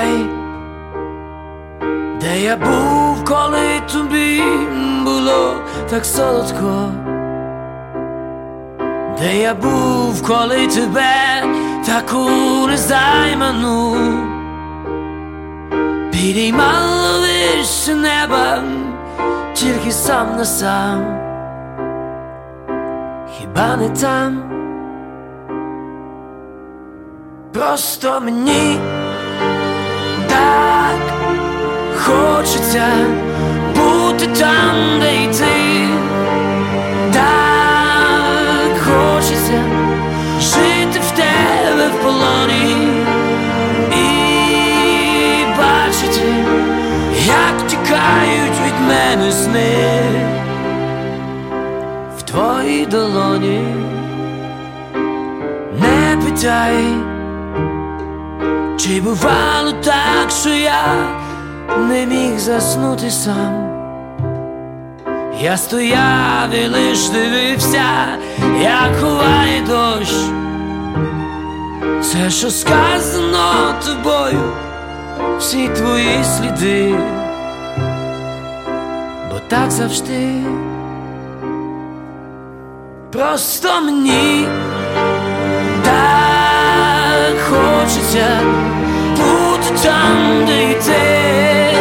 Запитай, де я був, коли тобі було так солодко, де я був, коли тебе таку незайману підіймало вище неба, тільки сам на сам. Хіба не там? Просто мені так хочеться бути там, де й ти. Так хочеться жити в тебе в полоні і бачити, як тікають від мене сни в твоїй долоні. Не питай, чи бувало так, що я не міг заснути сам. Я стояв і лиш дивився, як ховає дощ все, що сказано тобою, всі твої сліди. Бо так завжди. Просто мені так хочеться бути там, де й ти.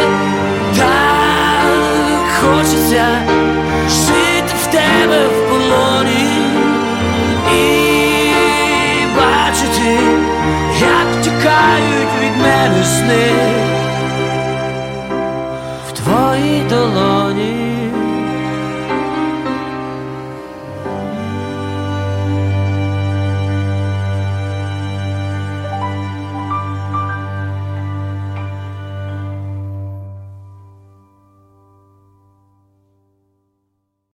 Так хочеться жити в тебе в полоні і бачити, як тікають від мене сни в твоїй долоні.